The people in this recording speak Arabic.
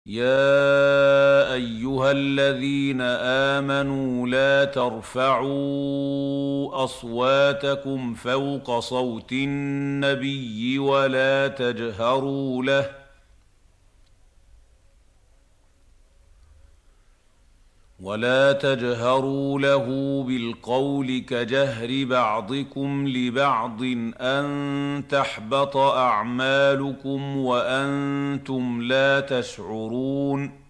يا ايها الذين امنوا لا ترفعوا اصواتكم فوق صوت النبي ولا تجهروا له بالقول كجهر بعضكم لبعض أن تحبط أعمالكم وأنتم لا تشعرون